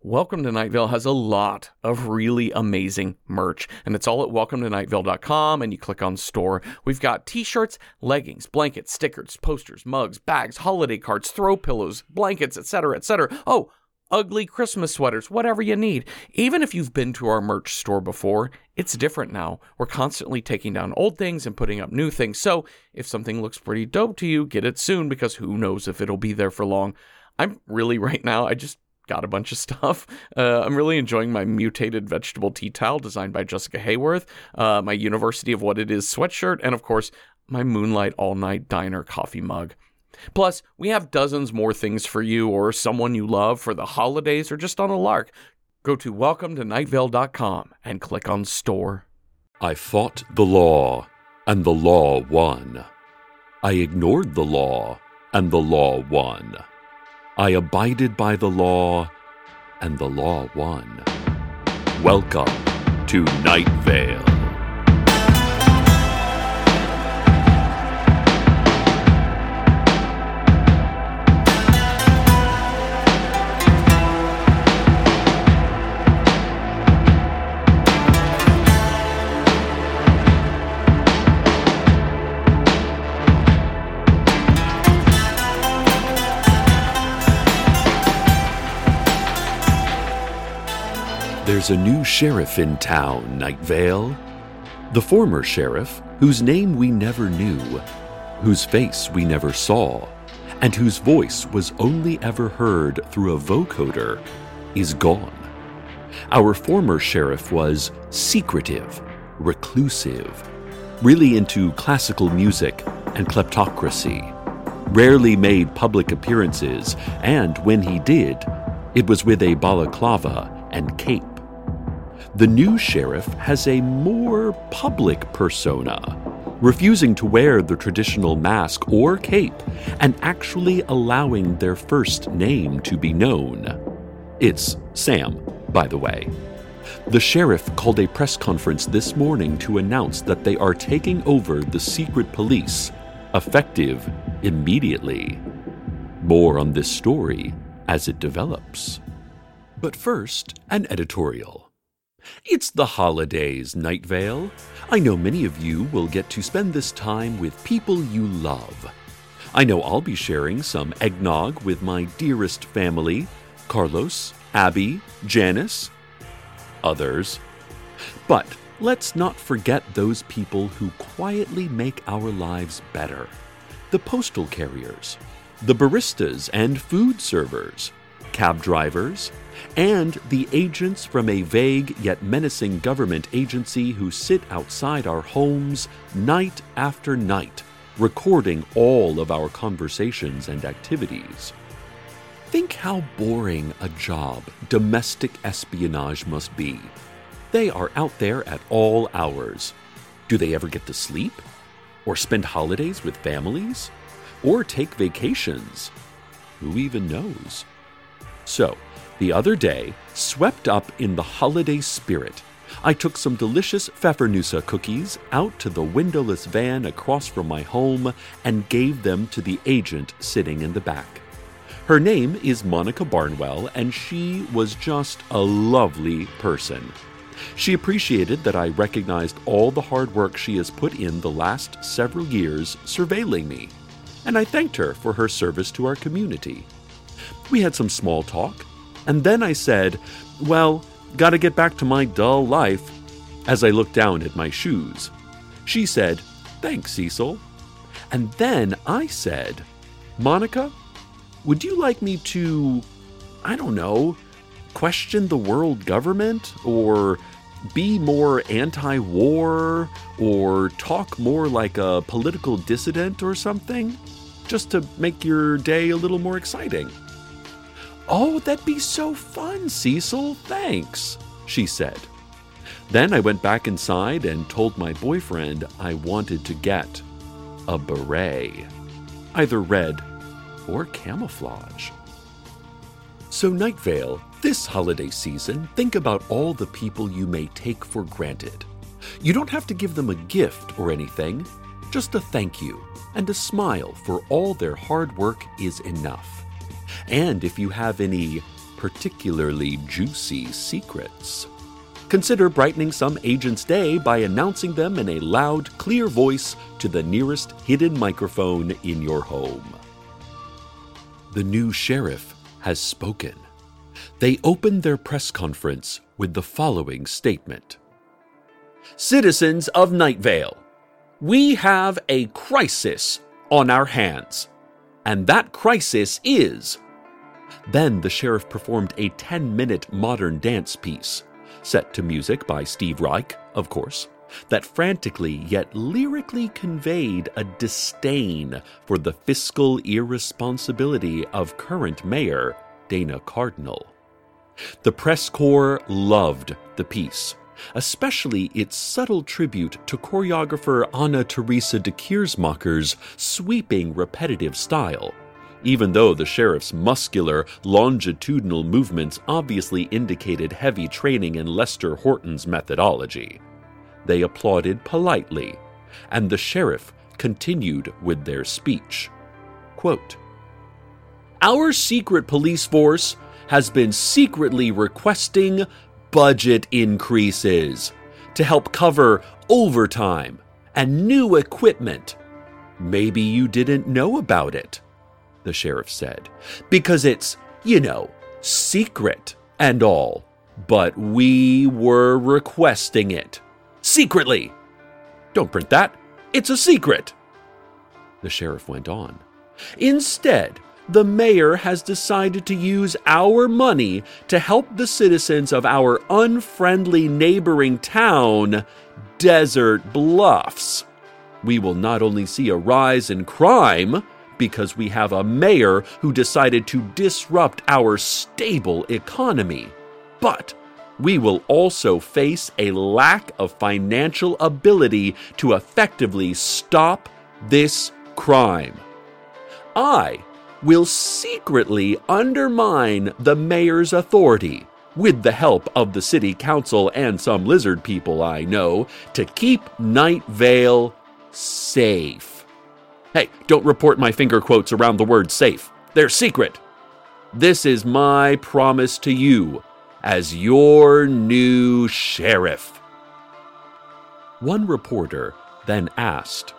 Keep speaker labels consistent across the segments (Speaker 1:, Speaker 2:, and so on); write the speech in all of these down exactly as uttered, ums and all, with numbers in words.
Speaker 1: Welcome to Night Vale has a lot of really amazing merch, and it's all at welcome to night vale dot com, and you click on store. We've got t-shirts, leggings, blankets, stickers, posters, mugs, bags, holiday cards, throw pillows, blankets, et cetera, et cetera. Oh, ugly Christmas sweaters, whatever you need. Even if you've been to our merch store before, it's different now. We're constantly taking down old things and putting up new things, so if something looks pretty dope to you, get it soon, because who knows if it'll be there for long. I'm really, right now, I just got a bunch of stuff. Uh, I'm really enjoying my mutated vegetable tea towel designed by Jessica Hayworth, uh, my University of What It Is sweatshirt, and of course, my Moonlight All Night Diner coffee mug. Plus, we have dozens more things for you or someone you love for the holidays or just on a lark. Go to welcome to night vale dot com and click on store.
Speaker 2: I fought the law, and the law won. I ignored the law, and the law won. I abided by the law, and the law won. Welcome to Night Vale. There's a new sheriff in town, Night Vale. The former sheriff, whose name we never knew, whose face we never saw, and whose voice was only ever heard through a vocoder, is gone. Our former sheriff was secretive, reclusive, really into classical music and kleptocracy, rarely made public appearances, and when he did, it was with a balaclava and cape. The new sheriff has a more public persona, refusing to wear the traditional mask or cape and actually allowing their first name to be known. It's Sam, by the way. The sheriff called a press conference this morning to announce that they are taking over the secret police, effective immediately. More on this story as it develops. But first, an editorial. It's the holidays, Night Vale. I know many of you will get to spend this time with people you love. I know I'll be sharing some eggnog with my dearest family, Carlos, Abby, Janice, others. But let's not forget those people who quietly make our lives better. The postal carriers, the baristas and food servers, cab drivers, and the agents from a vague yet menacing government agency who sit outside our homes night after night, recording all of our conversations and activities. Think how boring a job domestic espionage must be. They are out there at all hours. Do they ever get to sleep? Or spend holidays with families? Or take vacations? Who even knows? So, the other day, swept up in the holiday spirit, I took some delicious Pfeffernusse cookies out to the windowless van across from my home and gave them to the agent sitting in the back. Her name is Monica Barnwell, and she was just a lovely person. She appreciated that I recognized all the hard work she has put in the last several years surveilling me, and I thanked her for her service to our community. We had some small talk, and then I said, well, gotta get back to my dull life, as I looked down at my shoes. She said, thanks, Cecil. And then I said, Monica, would you like me to, I don't know, question the world government, or be more anti-war, or talk more like a political dissident or something, just to make your day a little more exciting? Oh, that'd be so fun, Cecil, thanks, she said. Then I went back inside and told my boyfriend I wanted to get a beret, either red or camouflage. So Night Vale, this holiday season, think about all the people you may take for granted. You don't have to give them a gift or anything, just a thank you and a smile for all their hard work is enough. And if you have any particularly juicy secrets. Consider brightening some agent's day by announcing them in a loud, clear voice to the nearest hidden microphone in your home. The new sheriff has spoken. They opened their press conference with the following statement. Citizens of Night Vale, we have a crisis on our hands, and that crisis is... Then the sheriff performed a ten-minute modern dance piece, set to music by Steve Reich, of course, that frantically yet lyrically conveyed a disdain for the fiscal irresponsibility of current mayor Dana Cardinal. The press corps loved the piece, especially its subtle tribute to choreographer Anna Teresa de Keersmacher's sweeping, repetitive style, even though the sheriff's muscular, longitudinal movements obviously indicated heavy training in Lester Horton's methodology. They applauded politely, and the sheriff continued with their speech. Quote, Our secret police force has been secretly requesting budget increases to help cover overtime and new equipment. Maybe you didn't know about it, the sheriff said, because it's, you know, secret and all, but we were requesting it. Secretly! Don't print that. It's a secret. The sheriff went on. Instead, the mayor has decided to use our money to help the citizens of our unfriendly neighboring town, Desert Bluffs. We will not only see a rise in crime, because we have a mayor who decided to disrupt our stable economy, but we will also face a lack of financial ability to effectively stop this crime. I will secretly undermine the mayor's authority, with the help of the city council and some lizard people I know, to keep Night Vale safe. Hey, don't report my finger quotes around the word safe. They're secret. This is my promise to you as your new sheriff. One reporter then asked,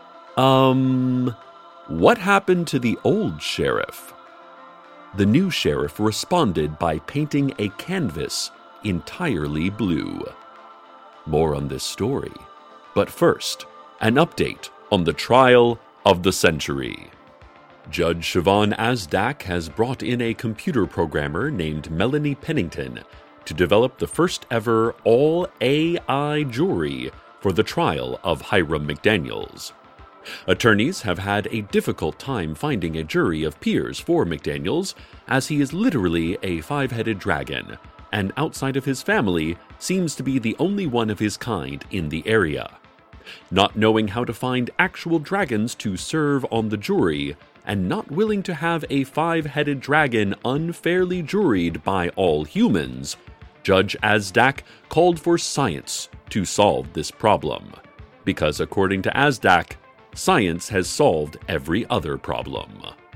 Speaker 2: Um, what happened to the old sheriff? The new sheriff responded by painting a canvas entirely blue. More on this story. But first, an update on the trial of the century. Judge Siobhan Asdak has brought in a computer programmer named Melanie Pennington to develop the first ever all-A I jury for the trial of Hiram McDaniels. Attorneys have had a difficult time finding a jury of peers for McDaniels, as he is literally a five-headed dragon, and outside of his family, seems to be the only one of his kind in the area. Not knowing how to find actual dragons to serve on the jury, and not willing to have a five-headed dragon unfairly juried by all humans, Judge Asdak called for science to solve this problem. Because according to Asdak, science has solved every other problem.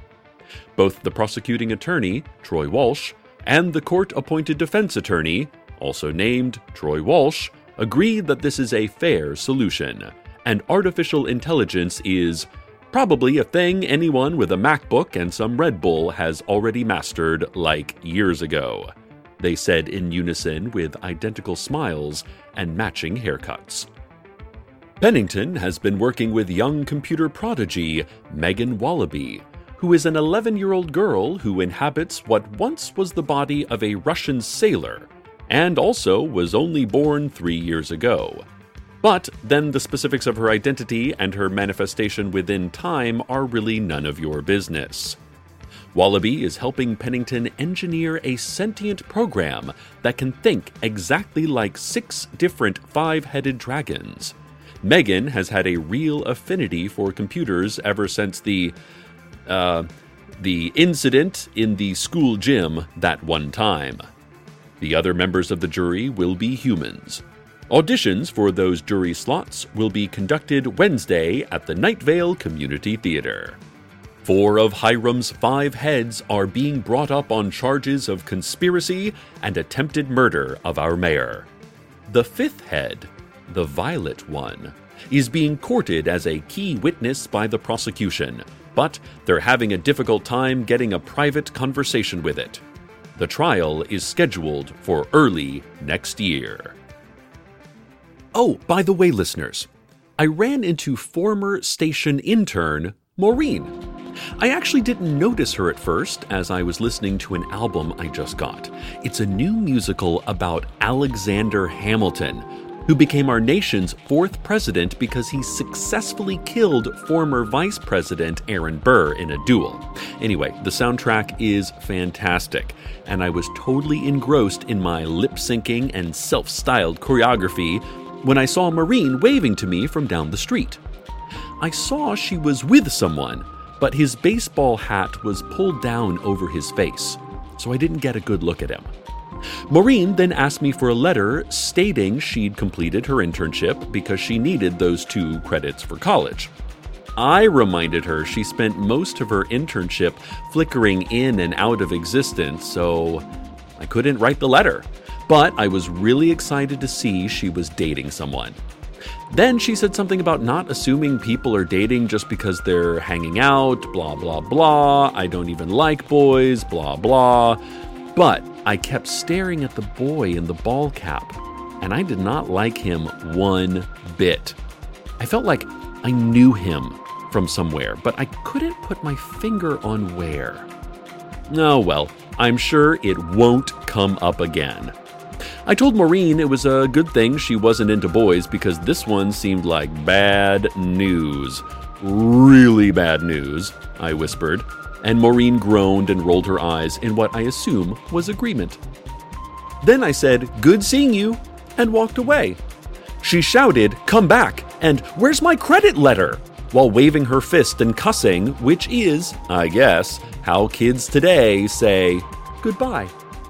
Speaker 2: Both the prosecuting attorney, Troy Walsh, and the court-appointed defense attorney, also named Troy Walsh, agreed that this is a fair solution, and artificial intelligence is probably a thing anyone with a MacBook and some Red Bull has already mastered like years ago, they said in unison with identical smiles and matching haircuts. Pennington has been working with young computer prodigy Megan Wallaby, who is an eleven-year-old girl who inhabits what once was the body of a Russian sailor, and also was only born three years ago. But then the specifics of her identity and her manifestation within time are really none of your business. Wallaby is helping Pennington engineer a sentient program that can think exactly like six different five-headed dragons. Megan has had a real affinity for computers ever since the, uh, the incident in the school gym that one time. The other members of the jury will be humans. Auditions for those jury slots will be conducted Wednesday at the Night Vale Community Theater. Four of Hiram's five heads are being brought up on charges of conspiracy and attempted murder of our mayor. The fifth head, the violet one, is being courted as a key witness by the prosecution, but they're having a difficult time getting a private conversation with it. The trial is scheduled for early next year. Oh, by the way, listeners, I ran into former station intern Maureen. I actually didn't notice her at first as I was listening to an album I just got. It's a new musical about Alexander Hamilton, who became our nation's fourth president because he successfully killed former Vice President Aaron Burr in a duel. Anyway, the soundtrack is fantastic, and I was totally engrossed in my lip-syncing and self-styled choreography when I saw Maureen waving to me from down the street. I saw she was with someone, but his baseball hat was pulled down over his face, so I didn't get a good look at him. Maureen then asked me for a letter stating she'd completed her internship because she needed those two credits for college. I reminded her she spent most of her internship flickering in and out of existence, so I couldn't write the letter. But I was really excited to see she was dating someone. Then she said something about not assuming people are dating just because they're hanging out, blah, blah, blah. I don't even like boys, blah, blah. But I kept staring at the boy in the ball cap, and I did not like him one bit. I felt like I knew him from somewhere, but I couldn't put my finger on where. Oh well, I'm sure it won't come up again. I told Maureen it was a good thing she wasn't into boys because this one seemed like bad news. Really bad news, I whispered, and Maureen groaned and rolled her eyes in what I assume was agreement. Then I said, "Good seeing you," and walked away. She shouted, "Come back," and "Where's my credit letter?" while waving her fist and cussing, which is, I guess, how kids today say goodbye.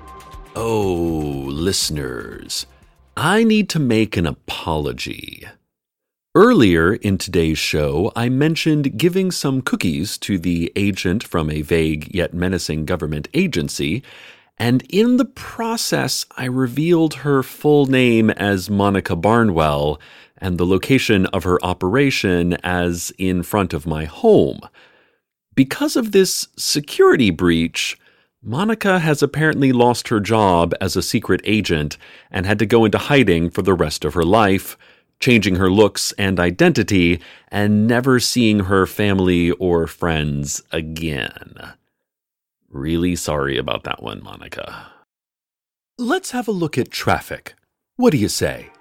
Speaker 2: Oh, listeners, I need to make an apology. Earlier in today's show, I mentioned giving some cookies to the agent from a vague yet menacing government agency, and in the process, I revealed her full name as Monica Barnwell and the location of her operation as in front of my home. Because of this security breach, Monica has apparently lost her job as a secret agent and had to go into hiding for the rest of her life, changing her looks and identity and never seeing her family or friends again. Really sorry about that one, Monica. Let's have a look at traffic. What do you say?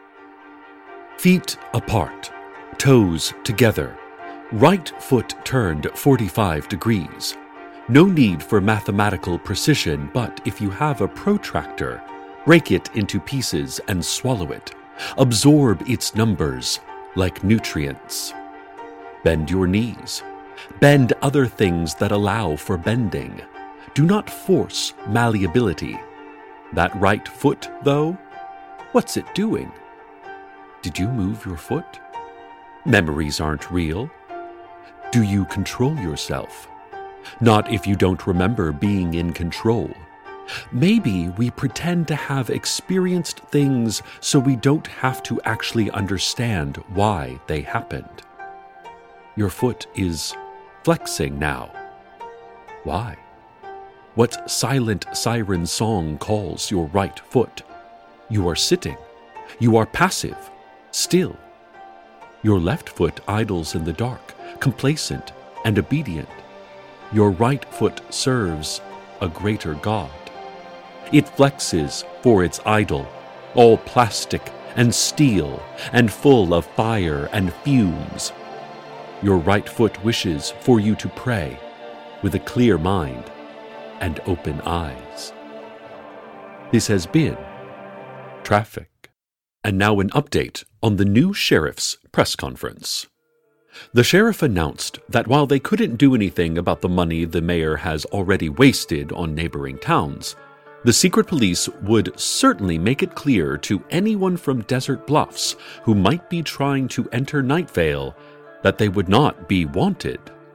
Speaker 2: Feet apart, toes together, right foot turned forty-five degrees. No need for mathematical precision, but if you have a protractor, break it into pieces and swallow it. Absorb its numbers like nutrients. Bend your knees. Bend other things that allow for bending. Do not force malleability. That right foot, though, what's it doing? Did you move your foot? Memories aren't real. Do you control yourself? Not if you don't remember being in control. Maybe we pretend to have experienced things so we don't have to actually understand why they happened. Your foot is flexing now. Why? What silent siren song calls your right foot? You are sitting. You are passive, still. Your left foot idles in the dark, complacent and obedient. Your right foot serves a greater God. It flexes for its idol, all plastic and steel and full of fire and fumes. Your right foot wishes for you to pray with a clear mind and open eyes. This has been Traffic. And now an update on the new sheriff's press conference. The sheriff announced that while they couldn't do anything about the money the mayor has already wasted on neighboring towns, the secret police would certainly make it clear to anyone from Desert Bluffs who might be trying to enter Night Vale that they would not be wanted.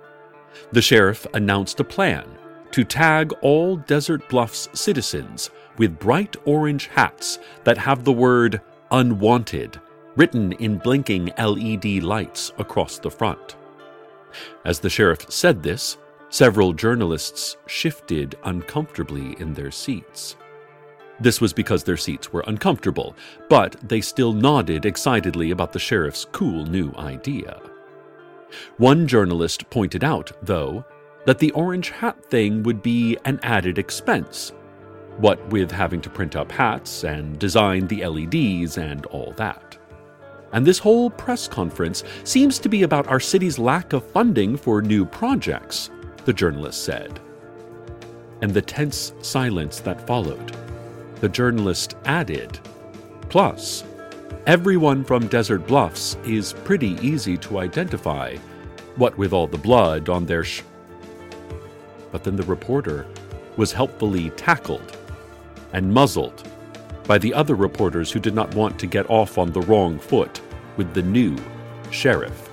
Speaker 2: The sheriff announced a plan to tag all Desert Bluffs citizens with bright orange hats that have the word "Unwanted" written in blinking L E D lights across the front. As the sheriff said this, several journalists shifted uncomfortably in their seats. This was because their seats were uncomfortable, but they still nodded excitedly about the sheriff's cool new idea. One journalist pointed out, though, that the orange hat thing would be an added expense, what with having to print up hats and design the L E Ds and all that. And this whole press conference seems to be about our city's lack of funding for new projects, the journalist said. And the tense silence that followed, the journalist added, "Plus, everyone from Desert Bluffs is pretty easy to identify, what with all the blood on their sh..." But then the reporter was helpfully tackled and muzzled by the other reporters who did not want to get off on the wrong foot with the new sheriff.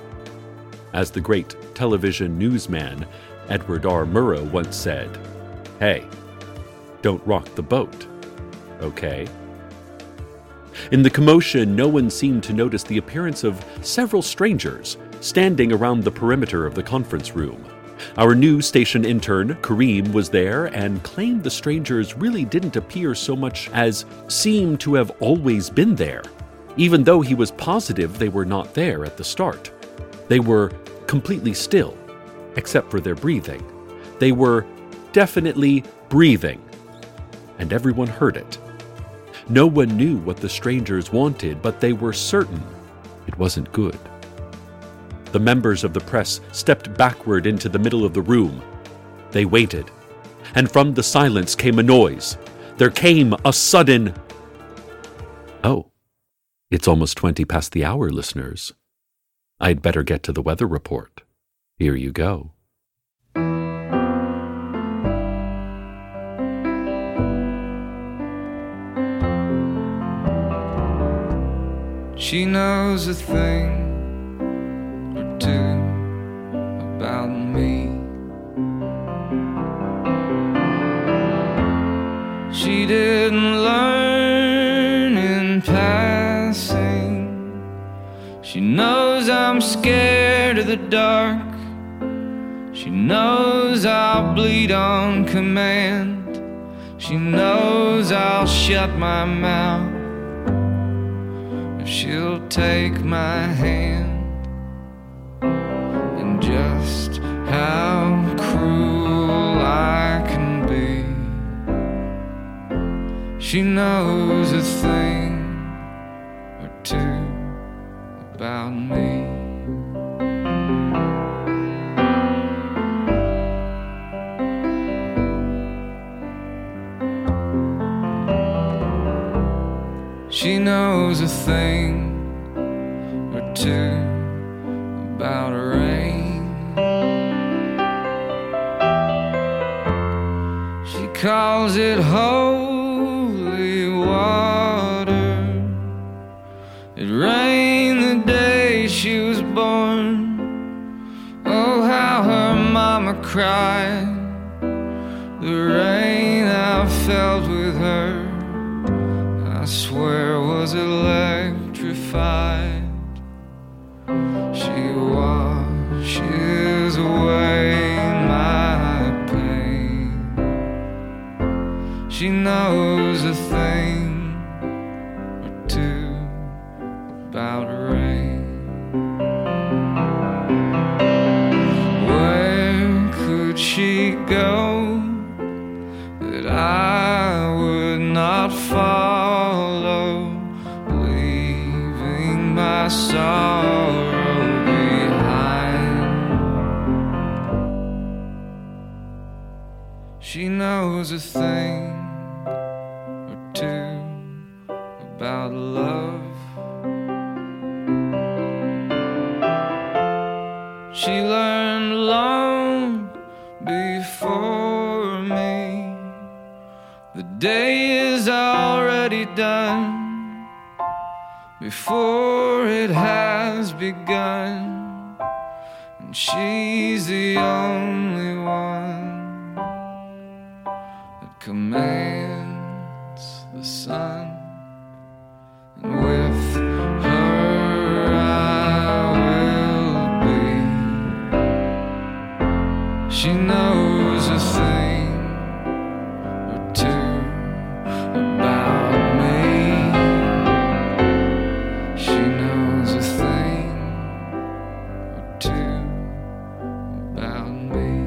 Speaker 2: As the great television newsman Edward R. Murrow once said, "Hey, don't rock the boat, okay?" In the commotion, no one seemed to notice the appearance of several strangers standing around the perimeter of the conference room. Our new station intern, Kareem, was there and claimed the strangers really didn't appear so much as seem to have always been there, even though he was positive they were not there at the start. They were completely still, except for their breathing. They were definitely breathing, and everyone heard it. No one knew what the strangers wanted, but they were certain it wasn't good. The members of the press stepped backward into the middle of the room. They waited, and from the silence came a noise. There came a sudden... Oh, it's almost twenty past the hour, listeners. I'd better get to the weather report. Here you go.
Speaker 3: She knows a thing or two about me. She didn't learn in passing. She knows I'm scared of the dark. She knows I'll bleed on command. She knows I'll shut my mouth. She'll take my hand, and just how cruel I can be. She knows a thing or two about me. She knows a thing or two about rain. She calls it holy water. It rained the day she was born. Oh, how her mama cried. The rain I felt with her, I swear, was electrified. She washes away my pain. She knows a thing or two about rain. Where could she go that I would not follow, leaving my sorrow behind? She knows a thing or two about love. She learned long before me. The day is already done before it has begun, and and she's the only one that commands the sun. And with her I will be. She knows a thing or two about me. She knows a thing or two about me.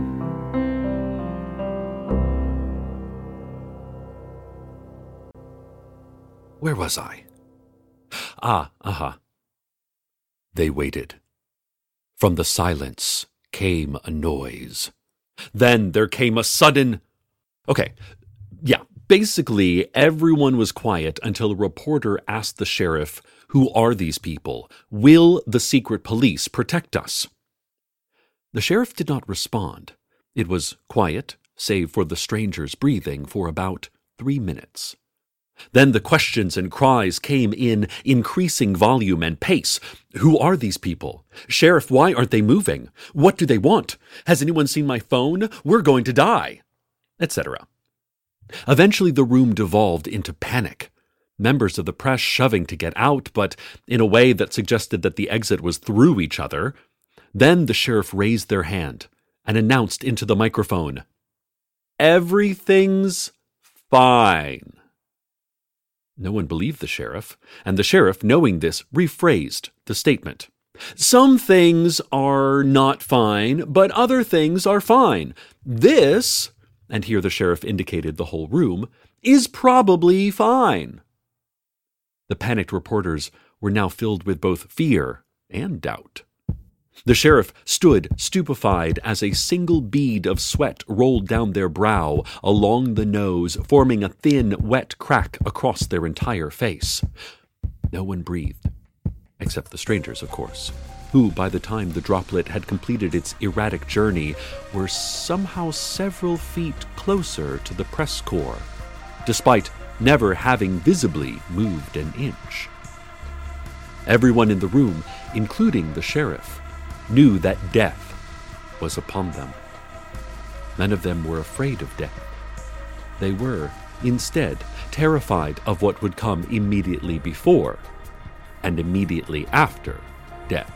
Speaker 2: Where was I? Ah, aha. Uh-huh. They waited. From the silence came a noise. Then there came a sudden... Okay, yeah, basically everyone was quiet until a reporter asked the sheriff, "Who are these people? Will the secret police protect us?" The sheriff did not respond. It was quiet, save for the stranger's breathing, for about three minutes. Then the questions and cries came in increasing volume and pace. "Who are these people? Sheriff, why aren't they moving? What do they want? Has anyone seen my phone? We're going to die," et cetera. Eventually the room devolved into panic. Members of the press shoving to get out, but in a way that suggested that the exit was through each other. Then the sheriff raised their hand and announced into the microphone, "Everything's fine." No one believed the sheriff, and the sheriff, knowing this, rephrased the statement. "Some things are not fine, but other things are fine. This," and here the sheriff indicated the whole room, "is probably fine." The panicked reporters were now filled with both fear and doubt. The sheriff stood stupefied as a single bead of sweat rolled down their brow, along the nose, forming a thin, wet crack across their entire face. No one breathed, except the strangers, of course, who, by the time the droplet had completed its erratic journey, were somehow several feet closer to the press corps, despite never having visibly moved an inch. Everyone in the room, including the sheriff, knew that death was upon them. None of them were afraid of death. They were, instead, terrified of what would come immediately before and immediately after death.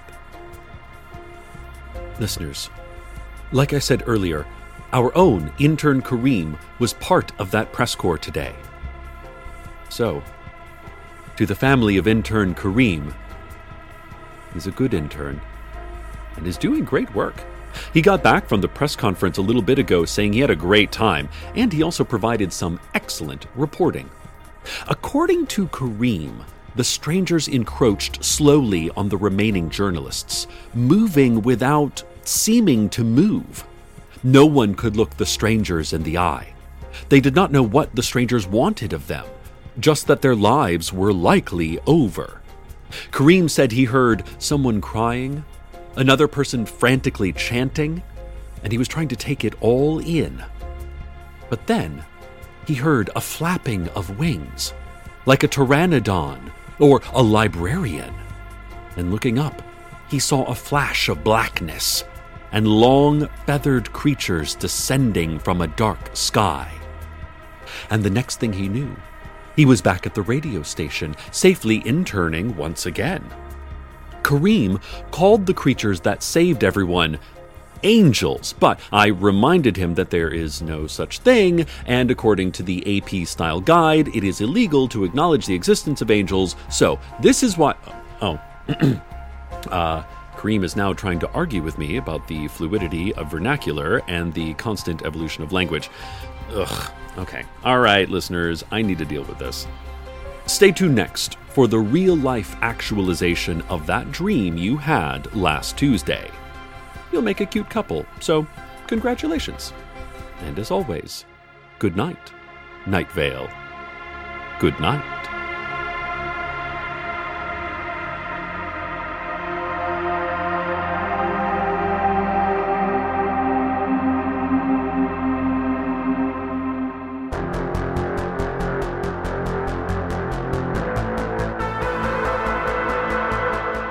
Speaker 2: Listeners, like I said earlier, our own intern Kareem was part of that press corps today. So, to the family of intern Kareem, he's a good intern and is doing great work. He got back from the press conference a little bit ago saying he had a great time, and he also provided some excellent reporting. According to Kareem, the strangers encroached slowly on the remaining journalists, moving without seeming to move. No one could look the strangers in the eye. They did not know what the strangers wanted of them, just that their lives were likely over. Kareem said he heard someone crying, another person frantically chanting, and he was trying to take it all in. But then he heard a flapping of wings, like a pteranodon or a librarian. And looking up, he saw a flash of blackness and long feathered creatures descending from a dark sky. And the next thing he knew, he was back at the radio station, safely interning once again. Kareem called the creatures that saved everyone angels, but I reminded him that there is no such thing, and according to the A P-style guide, it is illegal to acknowledge the existence of angels, so this is why... Oh. uh, Kareem is now trying to argue with me about the fluidity of vernacular and the constant evolution of language. Ugh. Okay. All right, listeners, I need to deal with this. Stay tuned next for the real-life actualization of that dream you had last Tuesday. You'll make a cute couple, so congratulations. And as always, good night, Night Vale. Good night.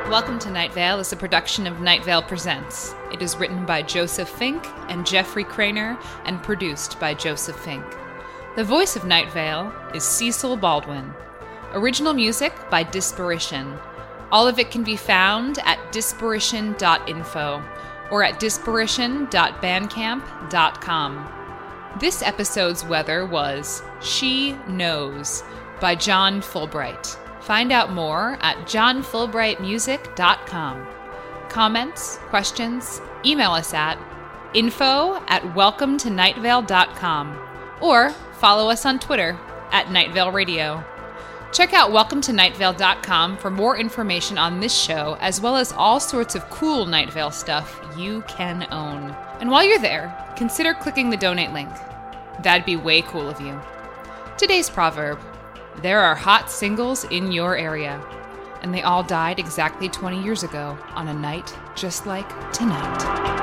Speaker 4: Welcome to Night Vale is a production of Night Vale Presents. It is written by Joseph Fink and Jeffrey Craner and produced by Joseph Fink. The voice of Night Vale is Cecil Baldwin. Original music by Disparition. All of it can be found at disparition dot info or at disparition dot bandcamp dot com. This episode's weather was She Knows by John Fulbright. Find out more at john fulbright music dot com. Comments, questions, email us at info at welcome to night vale dot com or follow us on Twitter at Night Vale Radio. Check out welcome to night vale dot com for more information on this show, as well as all sorts of cool Night Vale stuff you can own. And while you're there, consider clicking the donate link. That'd be way cool of you. Today's proverb: there are hot singles in your area, and they all died exactly twenty years ago on a night just like tonight.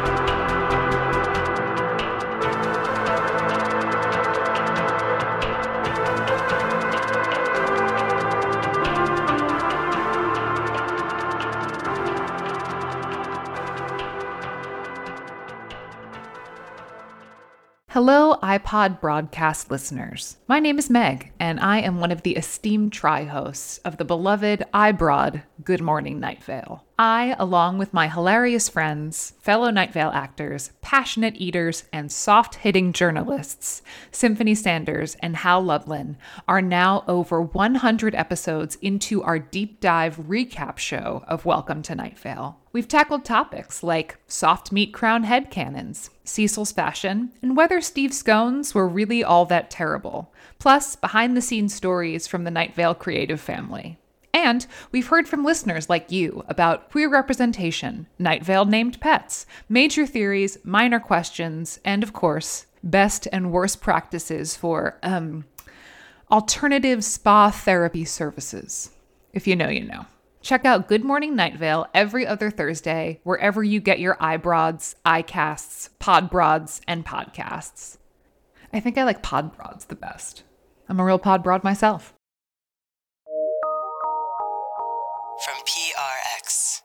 Speaker 4: Hello, iPod broadcast listeners. My name is Meg, and I am one of the esteemed tri-hosts of the beloved iBroad Good Morning Night Vale. I, along with my hilarious friends, fellow Night Vale actors, passionate eaters, and soft-hitting journalists, Symphony Sanders and Hal Lublin, are now over one hundred episodes into our deep dive recap show of Welcome to Night Vale. We've tackled topics like soft meat crown headcanons, Cecil's fashion, and whether Steve scones were really all that terrible, plus behind-the-scenes stories from the Night Vale creative family. And we've heard from listeners like you about queer representation, Night Vale named pets, major theories, minor questions, and of course, best and worst practices for, um, alternative spa therapy services. If you know, you know. Check out Good Morning Night Vale every other Thursday, wherever you get your iBroads, iCasts, Podbroads, and podcasts. I think I like Podbroads the best. I'm a real Podbroad myself.
Speaker 5: From P R X.